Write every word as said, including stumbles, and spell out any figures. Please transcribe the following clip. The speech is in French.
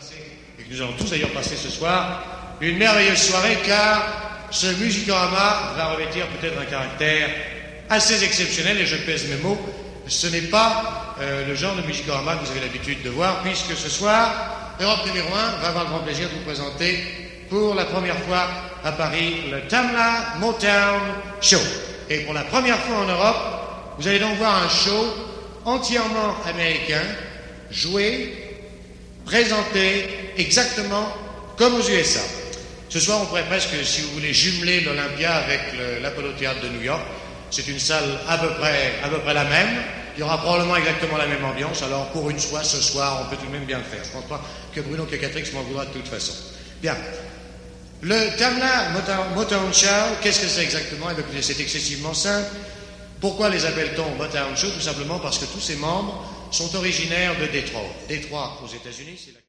passer, et que nous allons tous d'ailleurs passer ce soir, une merveilleuse soirée, car ce Musicorama va revêtir peut-être un caractère assez exceptionnel, et je pèse mes mots. Ce n'est pas euh, le genre de Musicorama que vous avez l'habitude de voir, puisque ce soir, Europe numéro un va avoir le grand plaisir de vous présenter pour la première fois à Paris le Tamla Motown Show. Et pour la première fois en Europe, vous allez donc voir un show entièrement américain, joué, présenté exactement comme aux U S A. Ce soir, on pourrait presque, si vous voulez, jumeler l'Olympia avec le, l'Apollo Theatre de New York. C'est une salle à peu près, à peu près la même. Il y aura probablement exactement la même ambiance. Alors, pour une fois, ce soir, on peut tout de même bien le faire. Je ne pense pas que Bruno Cacatrix m'en voudra de toute façon. Bien. Le Tamla Motown, Motown Show, qu'est-ce que c'est exactement? Eh bien, c'est excessivement simple. Pourquoi les appelle-t-on Motown Show? Tout simplement parce que tous ses membres sont originaires de Détroit. Détroit, aux États-Unis, c'est la...